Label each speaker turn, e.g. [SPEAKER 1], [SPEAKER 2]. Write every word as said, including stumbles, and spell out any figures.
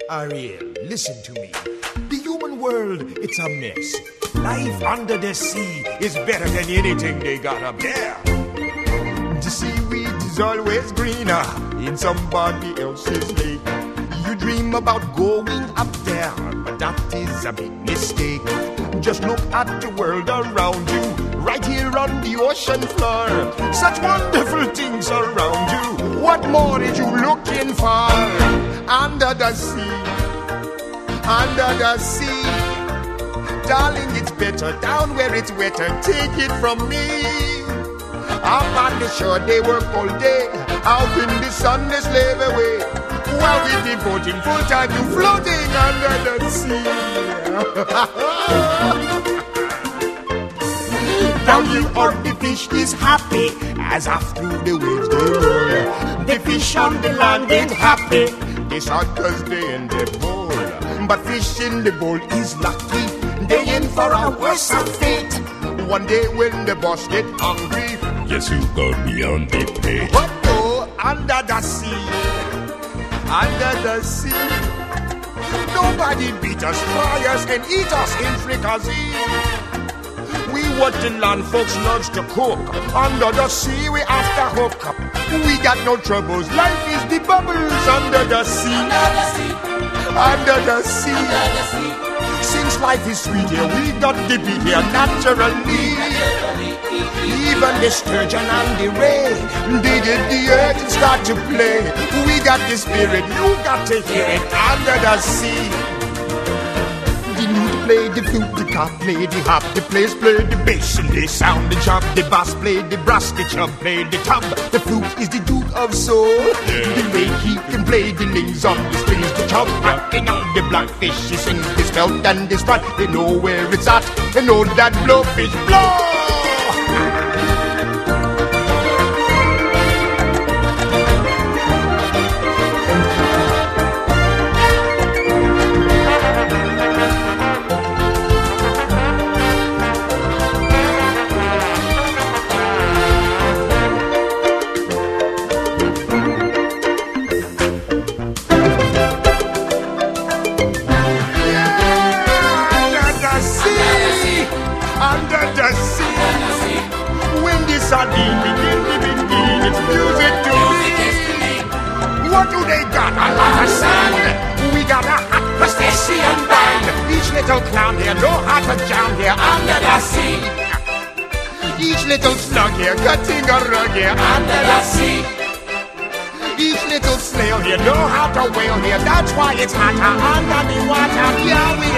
[SPEAKER 1] Ariel, listen to me. The human world, it's a mess. Life under the sea is better than anything they got up there. The seaweed is always greener in somebody else's lake. You dream about going up there, but that is a big mistake. Just look at the world around you, right here on the ocean floor. Such wonderful things around you. What more are you looking for? Under the sea, under the sea. Darling, it's better down where it's wetter. Take it from me. Up on the shore they work all day, out in the sun they slave away, while we devoting full time to floating under the sea. Down here on the fish is happy, as after the waves they roll. The fish on the land ain't happy, they sad cause they in the bowl. But fish in the bowl is lucky, they in for a worse fate. One day when the boss get hungry,
[SPEAKER 2] yes, you go beyond the pay.
[SPEAKER 1] But go under the sea, under the sea. Nobody beat us, fry us, and eat us in fricassee. We what the land folks loves to cook. Under the sea we after hook up. We got no troubles, life is the bubbles under the sea. Under the sea, under the sea. Under the sea. Since life is sweet here, we got to be here naturally. Even the sturgeon and the ray, dig it the earth and start to play. We got the spirit, you got to hear it under the sea. The lute play, the flute, the cop play, the hop, the players play the bass and they sound the chop. The bass play the brass, the chub play the tub. The flute is the duke of soul. Yeah. The way he can play the lings on the strings, the chub rocking on the blackfish. He sings his belt and his strut. They know where it's at. They know that blowfish blow. Sardine, begin, begin, begin, it's music to me. What do they got? A lot of sand. We got a hot crustacean band. Each little clown here know how to jam here under the sea. Each little slug here cutting a rug here under the sea. Each little snail here know how to whale here. That's why it's hotter under the water. Yeah, we